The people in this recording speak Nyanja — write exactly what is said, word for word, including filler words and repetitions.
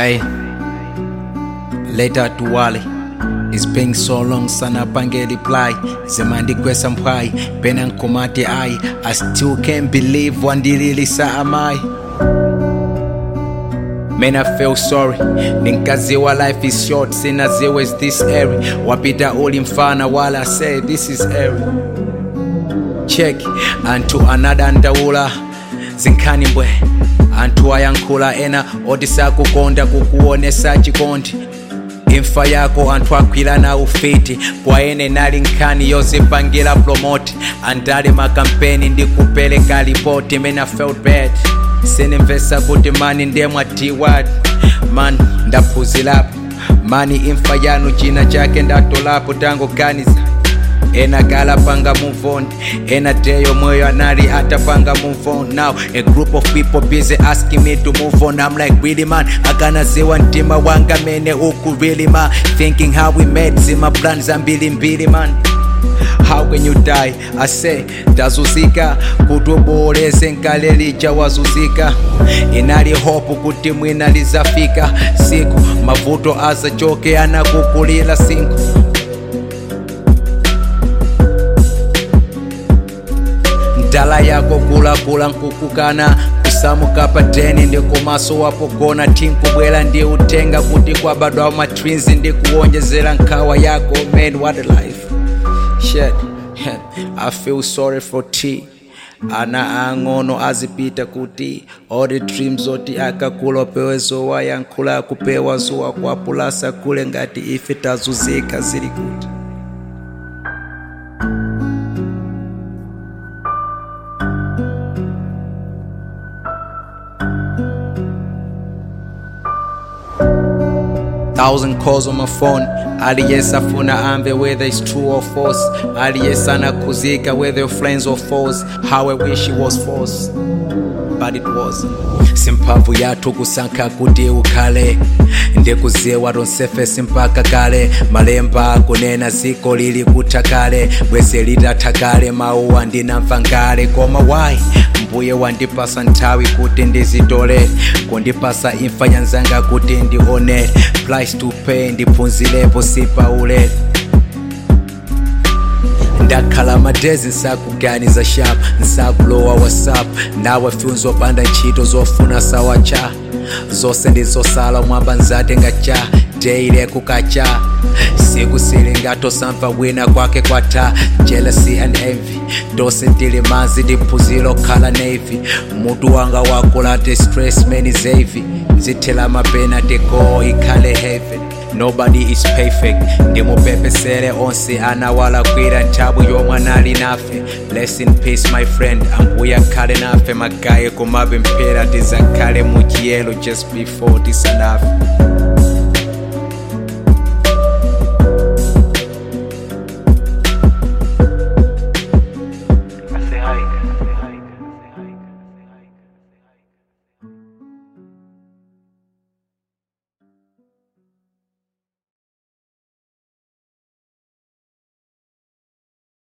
Hey, later to Wally. It's been so long, sana pange reply. Zemandi kwesa mpai, pena nkomate ai. I still can't believe one day really sa am I. Man, I feel sorry. Ninkaziwa life is short, sinaziwa is this area. Wapita uli mfana while I say this is area. Check, and to another ndawula. Zinkani mbwe, antu ayankula ena. Odisa kukonda kukuonesa chikondi. Imfa yako antu akwila na ufiti. Kwa ene nali nkani yose pangira promote. Andale makampeni ndi kupeleka ripoti. Man, I felt bad. Seninvesa kuti mani ndemwa T-word. Man, ndapuzilapo. Mani imfa yanu china chake ndatolapo tango ganiza. Ena gala panga move on. Ena deyo moyo anali ata panga move on. Now a group of people busy asking me to move on. I'm like, really man, akana zewa ntima wanga mene uku really man. Thinking how we met, zima plans ambili mbili man. How can you die? I say, tazuzika. Kutuboleze nkaleli cha wazuzika. Inali hopu kuti mwina lizafika. Siku, mavuto aza choke anakukulila sinku. Ndala yako kula kula nkukukana. Kusamuka pateni ndi kumaso wapogona. Tinkubwela ndi utenga kuti kwa bado wa matwins ndi kuonjezela nkawa yako. Man, what a life. Shit, I feel sorry for T. Ana angono azipita kuti. All the dreams oti akakula pewe zowa yankula kupewa zowa kwa pulasa kule ngati ife tazuzika zili kuti. Thousand calls on my phone. Aliyesa funa ambe whether it's true or false. Aliyesa na kuzika whether you're friends or foes. How I wish it was false, but it wasn't. Simpavu yatu kusanka kuti ukale. Ndekuzewa ronsefe simpaka kale. Malemba kunena ziko lili kutakale. Bwese litatakale mauwa ndina mfangale. Koma why? Mbuye wandipasa ntawi kuti ndizitole. Kundipasa imfa yanzanga kuti ndione. Price to pay ndipunzilepo sipa ule. Ndakhala madezi nsakuganiza sharp. Nsakulowa whatsapp. Nawe funzo panda nchito zofuna sawacha. Zose ndizosala mwamba nzate ngacha. Daily kukacha. Siku silingato sampa wina kwake kwata. Jealousy and envy. Dose ndili manzi ndipuzilo kala navy. Mutu wanga wakulate stress many heavy. Zitela mapena teko ikale heaven. Nobody is perfect. Ndimu pepe sele onsi anawala kwira ntabu yomwanali nafe. Bless in peace my friend. Ambuya kale nafe magaye kumabe mpera tizakale mujielo just before tisanafe.